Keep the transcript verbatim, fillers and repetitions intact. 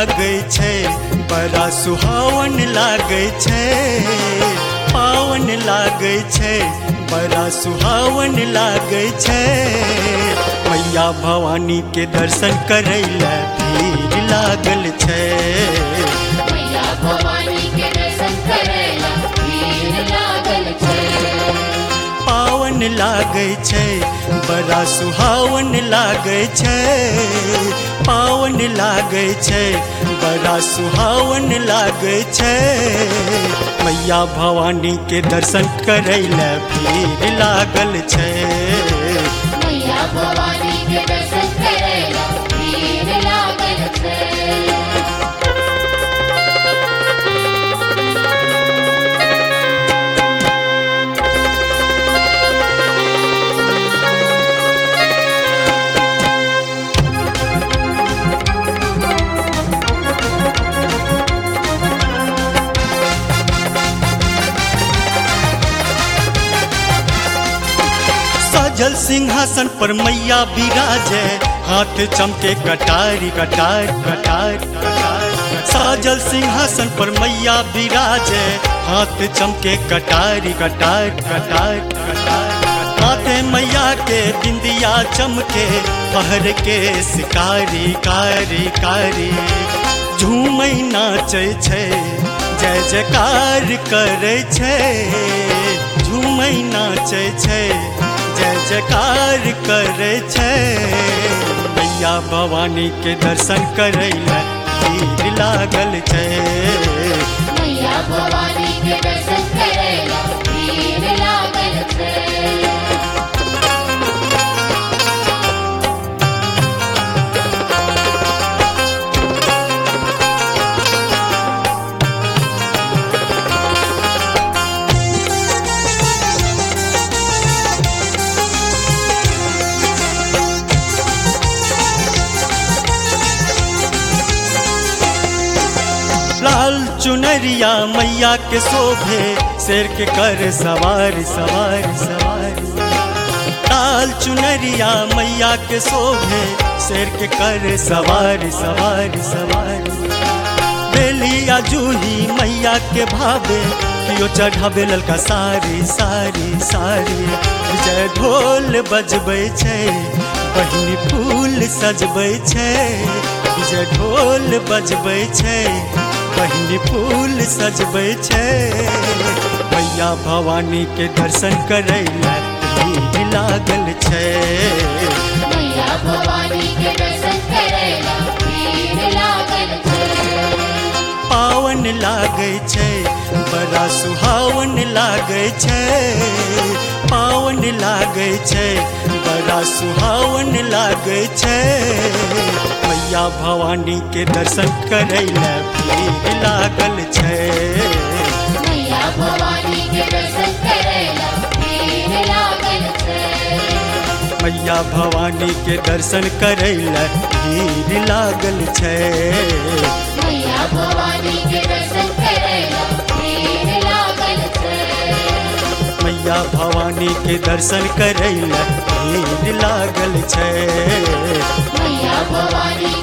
लागे छै बड़ा सुहावन लागे छै पावन लागे छै बड़ा सुहावन लागे छै मैया भवानी के दर्शन करै ला भीड़ लागल छै मैया भवानी के दर्शन करै ला भीड़ लागल छै पावन लागे छै बड़ा सुहावन लागे छै पावन लागे छै बड़ा सुहावन लागे छै मैया भवानी के दर्शन करै ला भीड़ लागल छै मैया भवानी के दर्शन करै ला भीड़ लागल छै जल सिंहासन पर मैया विराजे हाथ चमके कटारी कटार कटार कटार साजल सिंहासन पर मैया विराजे हाथ चमके कटारी कटार कटार कटार हाथे मैया के बिंदिया चमके पहर के शिकारी कारी कारी झूमै नाचे छै जय जयकार करे छै झूमै नाचे छै जय जयकार करे छै मैया भवानी के दर्शन करै ला भीड़ लागल छै मैया भवानी के दर्शन करै ला भीड़ लागल छै लाल चुनरिया मैया के शोभे शेर के कर सवार सवार सवार लाल चुनरिया मैया के शोभे शेर के कर सवार सवार सवार बेलिया जूही मैया के भावे कियो चढ़ावे ललका सारी सारी सारी जय ढोल बजबै छै बहिनी फूल सजबै छै जय ढोल बजबै छै बहिनी फूल सजबै छै मैया भवानी के दर्शन करै ला भीड़ लागल छै मैया भवानी के दर्शन करै ला भीड़ लागल छै पावन लागे छै बड़ा सुहावन लागे छै पावन लागे छै बड़ा सुहावन लागे छै मैया भवानी के दर्शन करै ला भीड़ लागल छै मैया भवानी के दर्शन करै ला भीड़ लागल छै मैया भवानी के दर्शन करै ला भीड़ लागल छै मैया भवानी के दर्शन करै ला भीड़ लागल छै मैया भवानी के दर्शन करै ला भीड़ लागल छै मैया भवानी